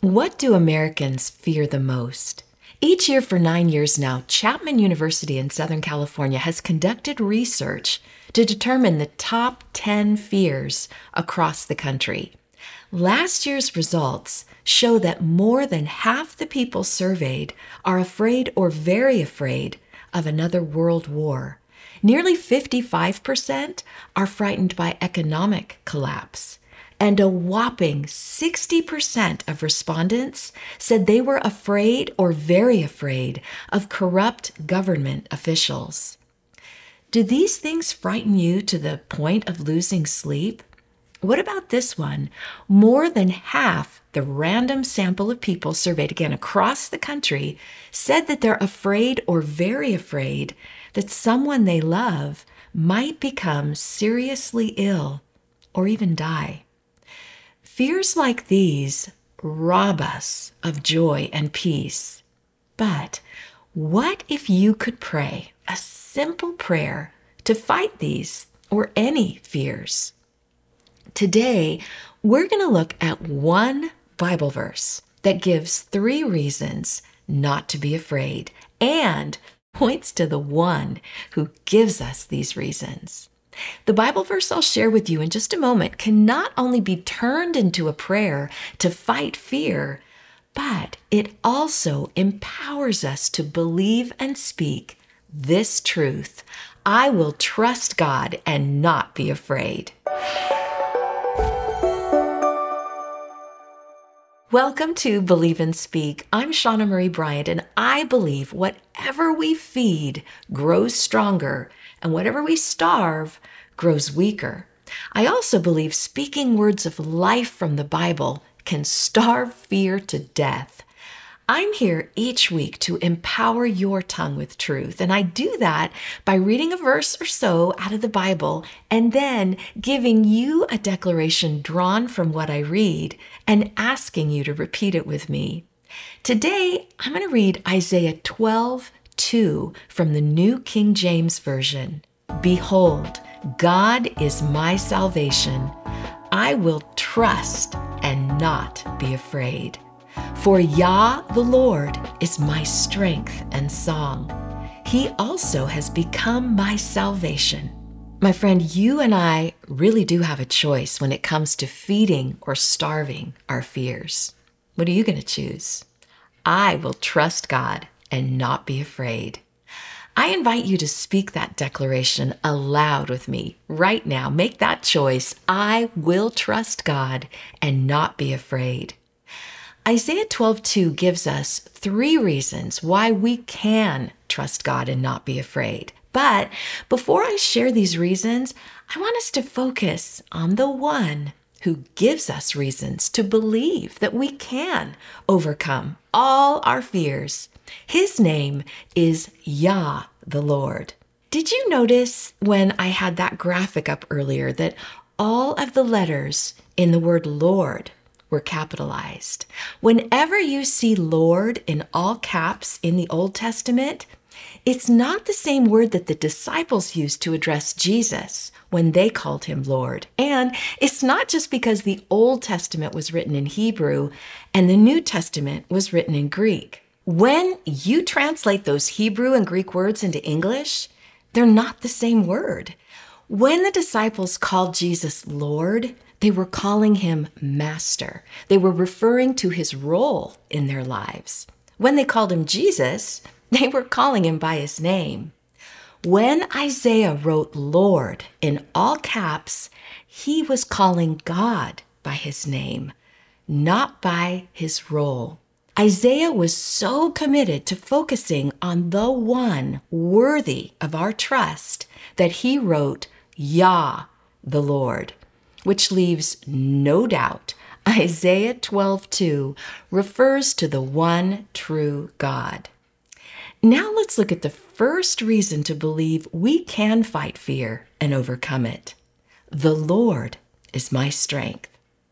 What do Americans fear the most? Each year for 9 years now, Chapman University in Southern California has conducted research to determine the top 10 fears across the country. Last year's results show that more than half the people surveyed are afraid or very afraid of another world war. Nearly 55% are frightened by economic collapse. And a whopping 60% of respondents said they were afraid or very afraid of corrupt government officials. Do these things frighten you to the point of losing sleep? What about this one? More than half the random sample of people surveyed again across the country said that they're afraid or very afraid that someone they love might become seriously ill or even die. Fears like these rob us of joy and peace. But what if you could pray a simple prayer to fight these or any fears? Today, we're going to look at one Bible verse that gives 3 reasons not to be afraid and points to the one who gives us these reasons. The Bible verse I'll share with you in just a moment can not only be turned into a prayer to fight fear, but it also empowers us to believe and speak this truth: I will trust God and not be afraid. Welcome to Believe and Speak. I'm Shauna Marie Bryant, and I believe whatever we feed grows stronger, and whatever we starve grows weaker. I also believe speaking words of life from the Bible can starve fear to death. I'm here each week to empower your tongue with truth, and I do that by reading a verse or so out of the Bible and then giving you a declaration drawn from what I read and asking you to repeat it with me. Today, I'm going to read Isaiah 12:2 from the New King James Version. Behold, God is my salvation. I will trust and not be afraid. For Yah, the Lord, is my strength and song. He also has become my salvation. My friend, you and I really do have a choice when it comes to feeding or starving our fears. What are you going to choose? I will trust God and not be afraid. I invite you to speak that declaration aloud with me right now. Make that choice. I will trust God and not be afraid. Isaiah 12:2 gives us 3 reasons why we can trust God and not be afraid. But before I share these reasons, I want us to focus on the one who gives us reasons to believe that we can overcome all our fears. His name is Yah, the Lord. Did you notice when I had that graphic up earlier that all of the letters in the word Lord were capitalized? Whenever you see Lord in all caps in the Old Testament, it's not the same word that the disciples used to address Jesus when they called him Lord. And it's not just because the Old Testament was written in Hebrew and the New Testament was written in Greek. When you translate those Hebrew and Greek words into English, they're not the same word. When the disciples called Jesus Lord, they were calling him Master. They were referring to his role in their lives. When they called him Jesus, they were calling him by his name. When Isaiah wrote Lord in all caps, he was calling God by his name, not by his role. Isaiah was so committed to focusing on the one worthy of our trust that he wrote Yah, the Lord, which leaves no doubt Isaiah 12:2 refers to the one true God. Now let's look at the first reason to believe we can fight fear and overcome it. The Lord is my strength.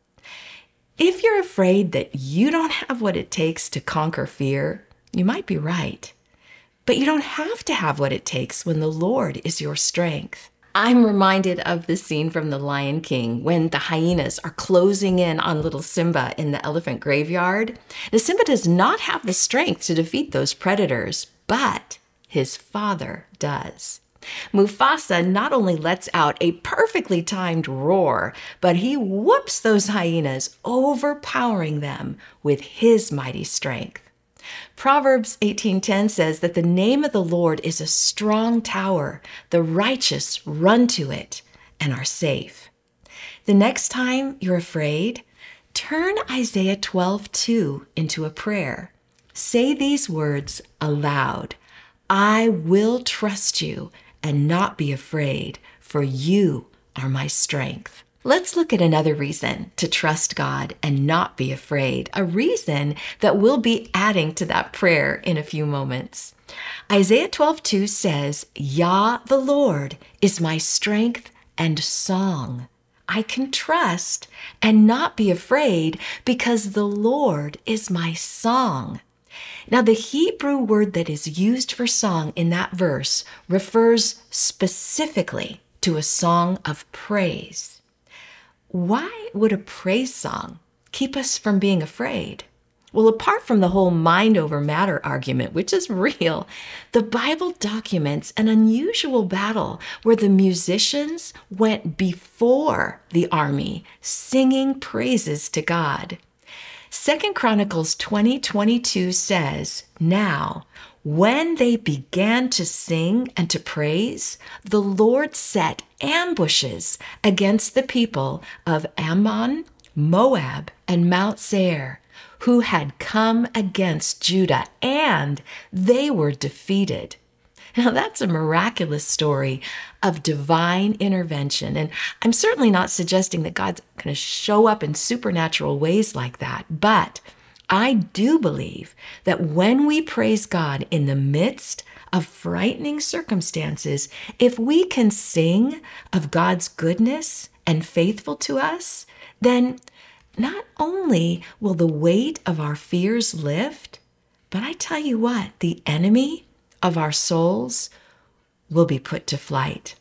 If you're afraid that you don't have what it takes to conquer fear, you might be right. But you don't have to have what it takes when the Lord is your strength. I'm reminded of the scene from The Lion King when the hyenas are closing in on little Simba in the elephant graveyard. Now, Simba does not have the strength to defeat those predators, but his father does. Mufasa not only lets out a perfectly timed roar, but he whoops those hyenas, overpowering them with his mighty strength. Proverbs 18:10 says that the name of the Lord is a strong tower. The righteous run to it and are safe. The next time you're afraid, turn Isaiah 12:2 into a prayer. Say these words aloud. I will trust you and not be afraid, for you are my strength. Let's look at another reason to trust God and not be afraid, a reason that we'll be adding to that prayer in a few moments. Isaiah 12:2 says, Yah, the Lord, is my strength and song. I can trust and not be afraid because the Lord is my song. Now, the Hebrew word that is used for song in that verse refers specifically to a song of praise. Why would a praise song keep us from being afraid? Well, apart from the whole mind over matter argument, which is real, the Bible documents an unusual battle where the musicians went before the army singing praises to God. 2 Chronicles 20:22 says, Now, when they began to sing and to praise, the Lord set ambushes against the people of Ammon, Moab, and Mount Seir, who had come against Judah, and they were defeated. Now, that's a miraculous story of divine intervention. And I'm certainly not suggesting that God's going to show up in supernatural ways like that. But I do believe that when we praise God in the midst of frightening circumstances, if we can sing of God's goodness and faithful to us, then not only will the weight of our fears lift, but I tell you what, the enemy of our souls will be put to flight.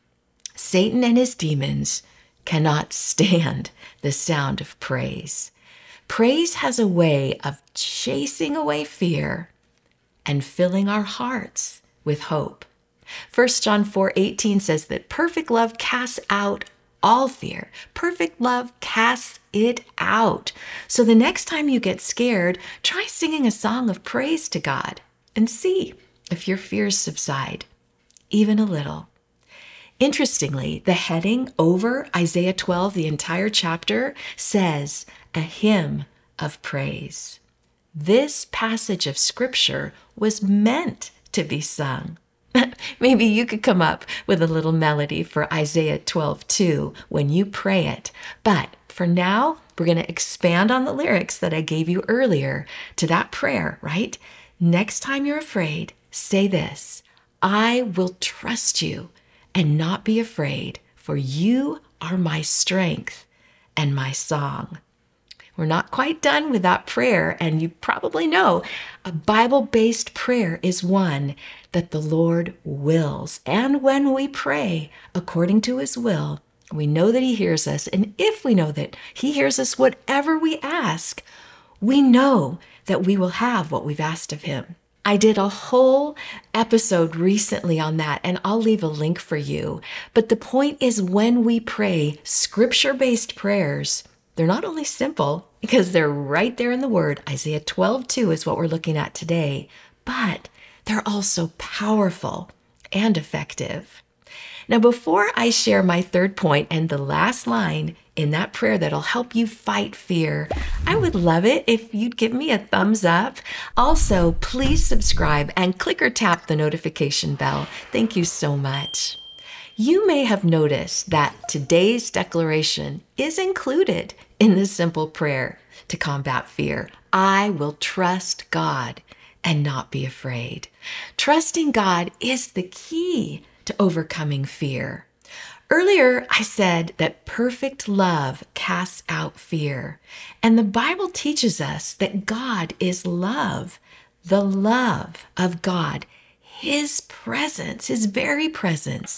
Satan and his demons cannot stand the sound of praise. Praise has a way of chasing away fear and filling our hearts with hope. 1 John 4:18 says that perfect love casts out all fear. Perfect love casts it out. So the next time you get scared, try singing a song of praise to God and see if your fears subside, even a little. Interestingly, the heading over Isaiah 12, the entire chapter, says a hymn of praise. This passage of scripture was meant to be sung. Maybe you could come up with a little melody for Isaiah 12:2 when you pray it. But for now, we're going to expand on the lyrics that I gave you earlier to that prayer, right? Next time you're afraid, say this, I will trust you and not be afraid, for you are my strength and my song. We're not quite done with that prayer, and you probably know a Bible-based prayer is one that the Lord wills. And when we pray according to his will, we know that he hears us. And if we know that he hears us whatever we ask, we know that we will have what we've asked of him. I did a whole episode recently on that, and I'll leave a link for you. But the point is, when we pray scripture-based prayers, they're not only simple, because they're right there in the word. Isaiah 12:2 is what we're looking at today, but they're also powerful and effective. Now, before I share my third point and the last line in that prayer that'll help you fight fear, I would love it if you'd give me a thumbs up. Also, please subscribe and click or tap the notification bell. Thank you so much. You may have noticed that today's declaration is included in the simple prayer to combat fear. I will trust God and not be afraid. Trusting God is the key to overcoming fear. Earlier, I said that perfect love casts out fear. And the Bible teaches us that God is love. The love of God, his presence, his very presence,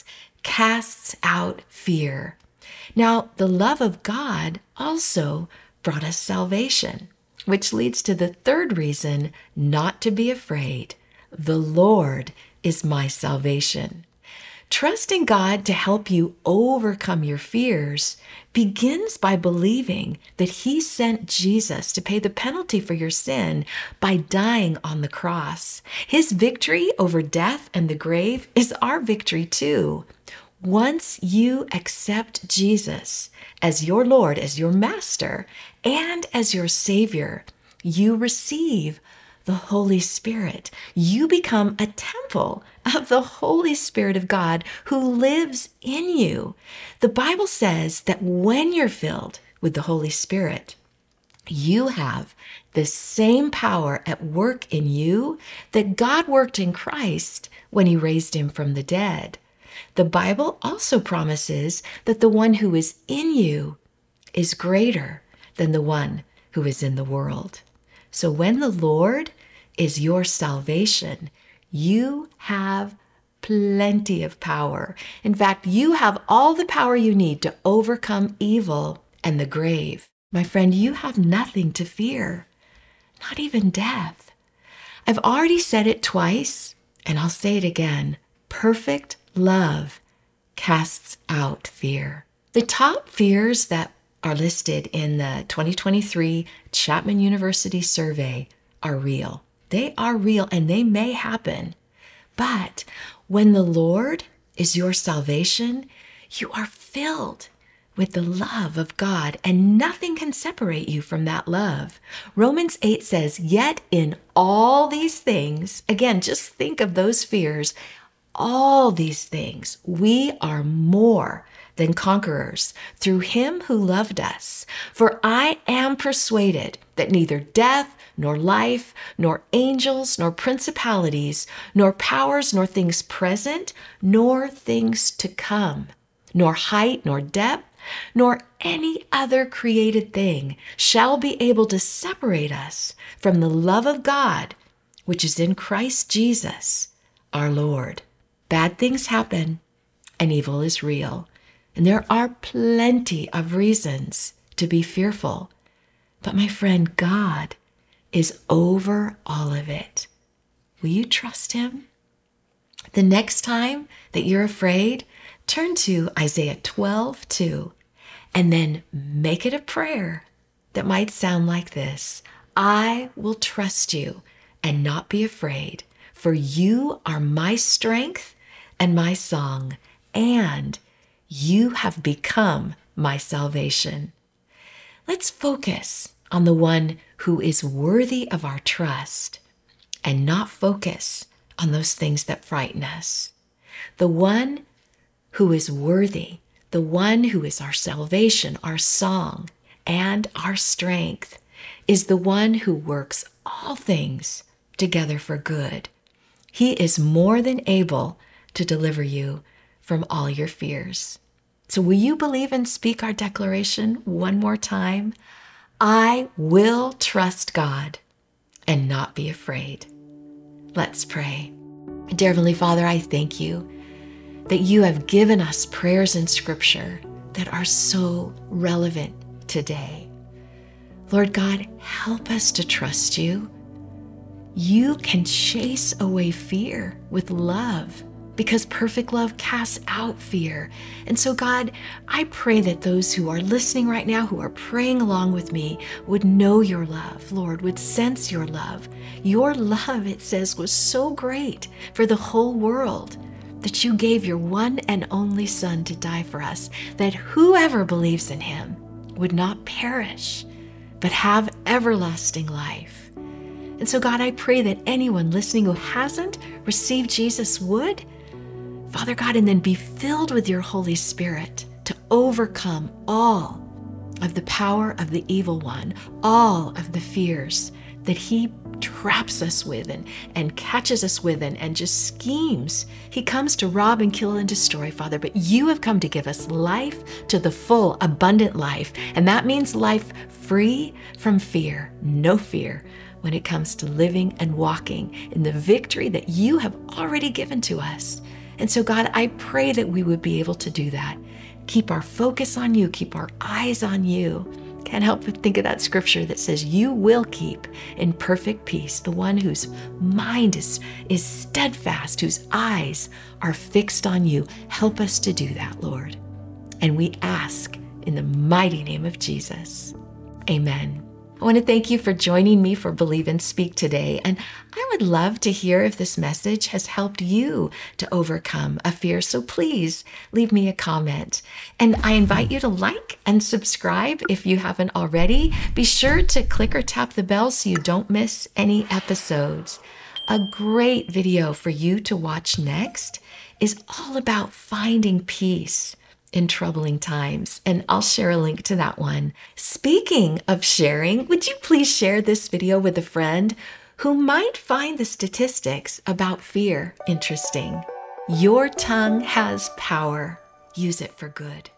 casts out fear. Now, the love of God also brought us salvation, which leads to the third reason not to be afraid. The Lord is my salvation. Trusting God to help you overcome your fears begins by believing that He sent Jesus to pay the penalty for your sin by dying on the cross. His victory over death and the grave is our victory too. Once you accept Jesus as your Lord, as your Master, and as your Savior, you receive the Holy Spirit. You become a temple of the Holy Spirit of God who lives in you. The Bible says that when you're filled with the Holy Spirit, you have the same power at work in you that God worked in Christ when He raised Him from the dead. The Bible also promises that the one who is in you is greater than the one who is in the world. So when the Lord is your salvation, you have plenty of power. In fact, you have all the power you need to overcome evil and the grave. My friend, you have nothing to fear, not even death. I've already said it twice, and I'll say it again. Perfect love casts out fear. The top fears that are listed in the 2023 Chapman University survey are real. They are real and they may happen. But when the Lord is your salvation, you are filled with the love of God, and nothing can separate you from that love. Romans 8 says, yet in all these things, again, just think of those fears, all these things, we are more than conquerors through Him who loved us. For I am persuaded that neither death, nor life, nor angels, nor principalities, nor powers, nor things present, nor things to come, nor height, nor depth, nor any other created thing shall be able to separate us from the love of God, which is in Christ Jesus, our Lord. Bad things happen, and evil is real, and there are plenty of reasons to be fearful. But my friend, God is over all of it. Will you trust Him? The next time that you're afraid, turn to Isaiah 12:2 and then make it a prayer that might sound like this. I will trust you and not be afraid, for you are my strength and my song, and you have become my salvation. Let's focus on the one who is worthy of our trust and not focus on those things that frighten us. The one who is worthy, the one who is our salvation, our song, and our strength, is the one who works all things together for good. He is more than able to deliver you from all your fears. So will you believe and speak our declaration one more time? I will trust God and not be afraid. Let's pray. Dear Heavenly Father, I thank you that you have given us prayers in Scripture that are so relevant today. Lord God, help us to trust you. You can chase away fear with love, because perfect love casts out fear. And so God, I pray that those who are listening right now, who are praying along with me, would know your love, Lord, would sense your love. Your love, it says, was so great for the whole world that you gave your one and only Son to die for us, that whoever believes in Him would not perish, but have everlasting life. And so God, I pray that anyone listening who hasn't received Jesus would, Father God, and then be filled with your Holy Spirit to overcome all of the power of the evil one, all of the fears that he traps us with and catches us with and just schemes. He comes to rob and kill and destroy, Father, but you have come to give us life to the full, abundant life. And that means life free from fear, no fear, when it comes to living and walking in the victory that you have already given to us. And so, God, I pray that we would be able to do that. Keep our focus on you, keep our eyes on you. Can't help but think of that scripture that says, you will keep in perfect peace the one whose mind is steadfast, whose eyes are fixed on you. Help us to do that, Lord. And we ask in the mighty name of Jesus. Amen. I want to thank you for joining me for Believe and Speak today. And I would love to hear if this message has helped you to overcome a fear. So please leave me a comment. And I invite you to like and subscribe if you haven't already. Be sure to click or tap the bell so you don't miss any episodes. A great video for you to watch next is all about finding peace in troubling times, and I'll share a link to that one. Speaking of sharing, would you please share this video with a friend who might find the statistics about fear interesting? Your tongue has power. Use it for good.